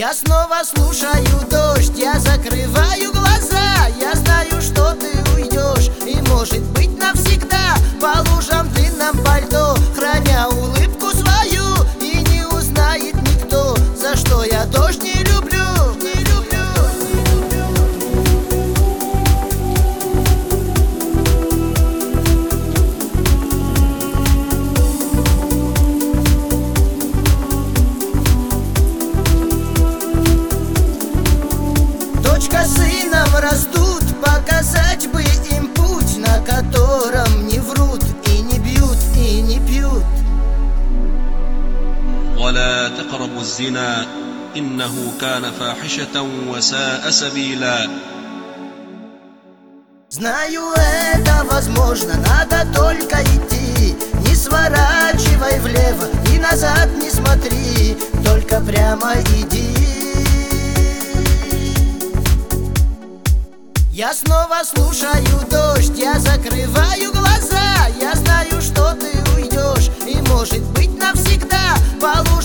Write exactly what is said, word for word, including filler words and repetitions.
Я снова слушаю дождь, я закрываю глаза. Я знаю, что ты уйдешь, и может быть навсегда. По лужам в длинном пальто, храня улыбку свою, и не узнает никто, за что я дождь не люблю, не люблю. Дочка с сыном растут, показать бы им путь, на котором не врут и не бьют и не пьют. ولا تقربوا الزنا إنه كان فاحشة وساء سبيلا. Знаю, это возможно, надо только идти. Не сворачивай влево и назад не смотри, только прямо иди. Я снова слушаю дождь, я закрываю глаза. Я знаю, что ты уйдешь, и может быть навсегда. По